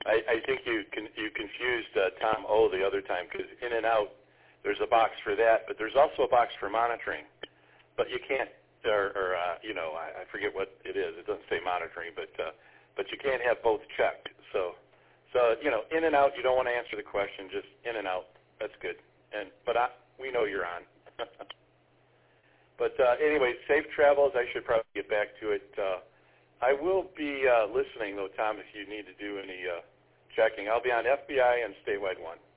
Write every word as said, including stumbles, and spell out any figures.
I, I think you can, you confused uh, Tom O the other time because in and out, there's a box for that, but there's also a box for monitoring. But you can't, or, or uh, you know, I, I forget what it is. It doesn't say monitoring, but uh, but you can't have both checked. So, so you know, in and out, you don't want to answer the question. Just in and out. That's good. And but I, we know you're on. But uh, anyway, safe travels. I should probably get back to it. Uh, I will be uh, listening, though, Tom, if you need to do any uh, checking. I'll be on F B I and Statewide One.